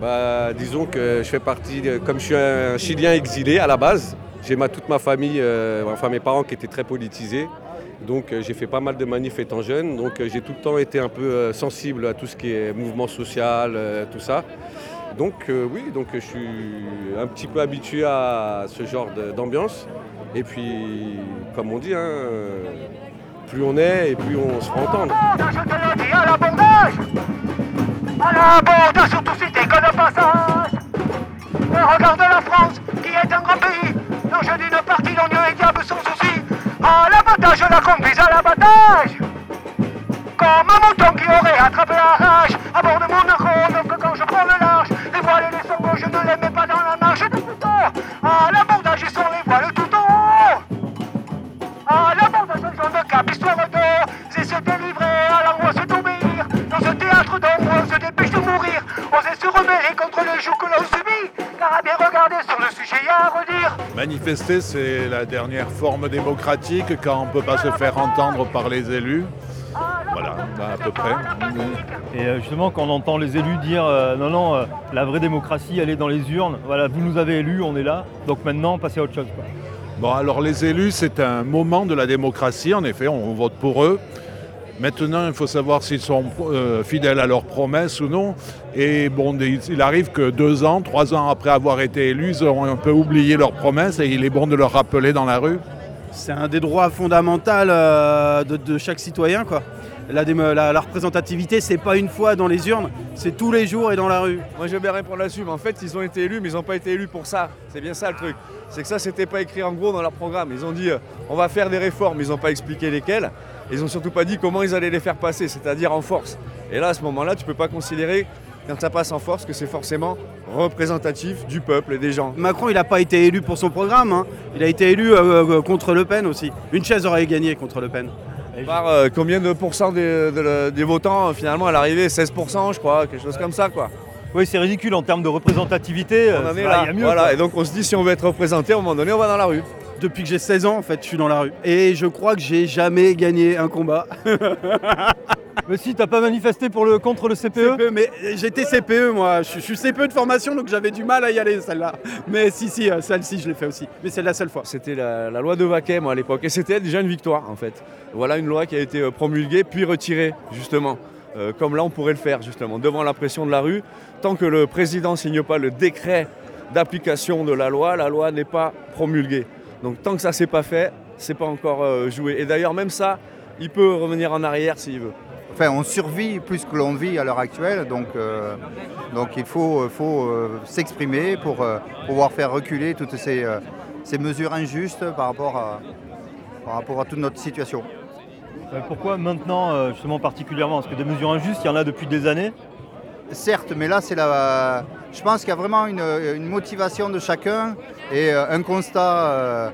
Disons que je fais partie, comme je suis un Chilien exilé à la base, j'ai toute ma famille, enfin mes parents qui étaient très politisés. Donc j'ai fait pas mal de manifs étant jeune, donc j'ai tout le temps été un peu sensible à tout ce qui est mouvement social, tout ça. Donc oui, donc je suis un petit peu habitué à ce genre d'ambiance. Et puis, comme on dit, plus on est et plus on se fera entendre. Je te le dis, à l'abordage, surtout si t'es que de passage. Mais regarde la France, qui est un grand pays, l'enjeu d'une partie dont Dieu et diable sans souci. À l'abattage, la conduise à l'abattage. Comme un mouton qui aurait attrapé la rage. À bord de mon arôme, que quand je prends le large, les voiles et les sanglots, je ne les mets pas dans la marche de plutôt. À l'abordage, ils sont les voiles tout en haut. À l'abordage, un jaune de cap, histoire d'or. C'est se délivrer à l'angoisse d'obéir. Dans ce théâtre d'ombre, on se dépêche de mourir. Oser se rebeller contre le joug que l'on subit. Car à bien regarder sur le sujet, y a à redire. Manifester, c'est la dernière forme démocratique quand on ne peut pas se faire entendre par les élus. Voilà, à peu près. Et justement, quand on entend les élus dire non, la vraie démocratie, elle est dans les urnes. Voilà, vous nous avez élus, on est là. Donc maintenant, passez à autre chose, quoi. Bon, alors les élus, c'est un moment de la démocratie. En effet, on vote pour eux. Maintenant, il faut savoir s'ils sont fidèles à leurs promesses ou non. Et bon, il arrive que 2 ans, 3 ans après avoir été élus, ils ont un peu oublié leurs promesses et il est bon de leur rappeler dans la rue. C'est un des droits fondamentaux de chaque citoyen, quoi. La représentativité, c'est pas une fois dans les urnes, c'est tous les jours et dans la rue. Moi je vais bien répondre là-dessus, mais en fait ils ont été élus, mais ils n'ont pas été élus pour ça. C'est bien ça le truc. C'est que ça, c'était pas écrit en gros dans leur programme. Ils ont dit on va faire des réformes, ils n'ont pas expliqué lesquelles. Ils n'ont surtout pas dit comment ils allaient les faire passer, c'est-à-dire en force. Et là, à ce moment-là, tu peux pas considérer, quand ça passe en force, que c'est forcément représentatif du peuple et des gens. Macron, il n'a pas été élu pour son programme, hein. Il a été élu contre Le Pen aussi. Une chaise aurait gagné contre Le Pen. Par combien de pourcents des votants finalement à l'arrivée, 16% je crois, quelque chose comme ça quoi. Oui, c'est ridicule en termes de représentativité. On en est là, il y a mieux, voilà. quoi. Et donc on se dit si on veut être représenté, à un moment donné, on va dans la rue. Depuis que j'ai 16 ans, en fait, je suis dans la rue. Et je crois que j'ai jamais gagné un combat. Mais si, t'as pas manifesté contre le CPE CPE, mais j'étais CPE, moi. Je suis CPE de formation, donc j'avais du mal à y aller, celle-là. Mais si, celle-ci, je l'ai fait aussi. Mais c'est la seule fois. C'était la loi de Vaquet, moi, à l'époque. Et c'était déjà une victoire, en fait. Voilà une loi qui a été promulguée, puis retirée, justement. Comme là, on pourrait le faire, justement, devant la pression de la rue. Tant que le président ne signe pas le décret d'application de la loi n'est pas promulguée. Donc tant que ça s'est pas fait, c'est pas encore joué. Et d'ailleurs, même ça, il peut revenir en arrière s'il veut. Enfin, on survit plus que l'on vit à l'heure actuelle, donc il faut s'exprimer pour pouvoir faire reculer toutes ces mesures injustes par rapport à toute notre situation. Pourquoi maintenant, justement particulièrement? Parce que des mesures injustes, il y en a depuis des années. Certes, mais là, je pense qu'il y a vraiment une motivation de chacun et un constat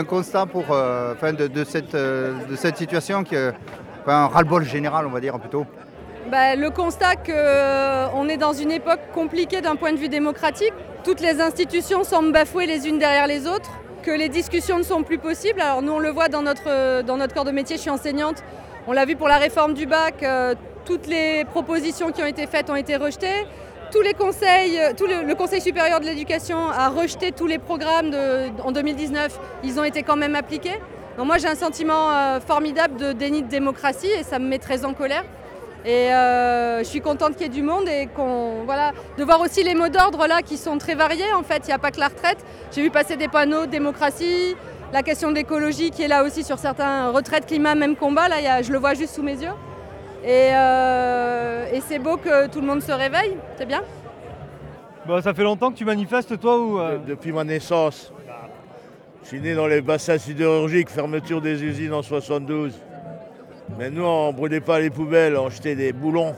de cette situation qui un ras-le-bol général, on va dire plutôt. Le constat qu'on est dans une époque compliquée d'un point de vue démocratique. Toutes les institutions semblent bafouées les unes derrière les autres, que les discussions ne sont plus possibles. Alors nous, on le voit dans notre corps de métier, je suis enseignante. On l'a vu pour la réforme du bac, toutes les propositions qui ont été faites ont été rejetées. Le Conseil supérieur de l'éducation a rejeté tous les programmes en 2019, ils ont été quand même appliqués. Donc moi j'ai un sentiment formidable de déni de démocratie et ça me met très en colère. Et je suis contente qu'il y ait du monde et de voir aussi les mots d'ordre là qui sont très variés en fait. Il n'y a pas que la retraite. J'ai vu passer des panneaux démocratie, la question de l'écologie qui est là aussi sur certains retraites, climat, même combat. Là, je le vois juste sous mes yeux. Et c'est beau que tout le monde se réveille, c'est bien. Ça fait longtemps que tu manifestes toi ou Depuis ma naissance. Je suis né dans les bassins sidérurgiques, fermeture des usines en 72. Mais nous, on ne brûlait pas les poubelles, on jetait des boulons,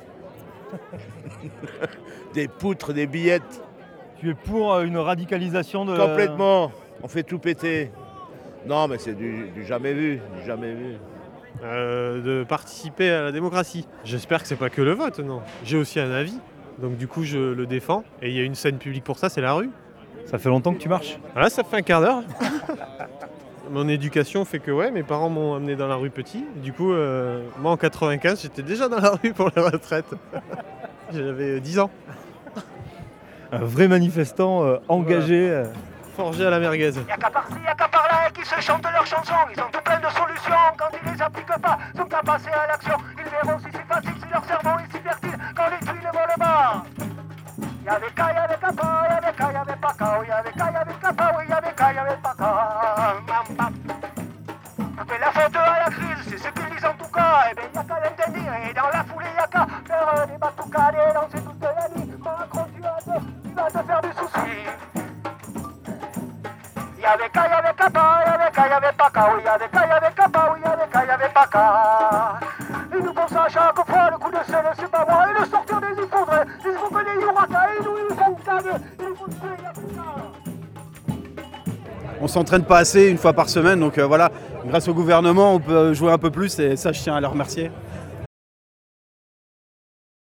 des poutres, des billettes. Tu es pour une radicalisation de... Complètement, on fait tout péter. Non, mais c'est du jamais vu, du jamais vu. De participer à la démocratie. J'espère que c'est pas que le vote, non. J'ai aussi un avis, donc du coup je le défends. Et il y a une scène publique pour ça, c'est la rue. Ça fait longtemps que tu marches? Ah, ça fait un quart d'heure. Mon éducation fait que mes parents m'ont amené dans la rue petit. Du coup, moi en 95, j'étais déjà dans la rue pour la retraite. J'avais 10 ans. un vrai manifestant engagé. Forgé à la merguez. Y'a qu'à par-ci, y'a qu'à par-là, et qui se chantent leurs chansons. Ils ont tout plein de solutions, quand ils les appliquent pas, sont à passer à l'action. Ils verront si c'est facile, si leur cerveau est si fertile, quand les tuiles vont le bas. Y'avait qu'à, y'avait qu'à pas, y'avait qu'à, y'avait pas qu'à, y'avait qu'à, y'avait qu'à pas, oui, y'avait qu'à, y'avait pas qu'à. Tout est la faute à la crise, c'est ce qu'ils disent en tout cas. Eh ben y'a qu'à l'interdire, et dans la foulée y'a qu'à faire des batoucas, des danser toute la nuit. Macron, tu vas te faire du souci. Y'avait qu'à, y'avait qu'à pas, y'avait qu'à, y'avait pas qu'à, oui, y'avait qu'à, y'avait qu'à pas, oui, y'avait qu'à, y'avait pas qu'à. Ils nous pensent à chaque fois, le coup de sel, c'est pas moi, et le sortir des effondrés, ils font que des hurricans, et nous ils font caguer, ils nous font tuer, y'a tout ça. On s'entraîne pas assez une fois par semaine, donc voilà, grâce au gouvernement, on peut jouer un peu plus et ça, je tiens à leur remercier.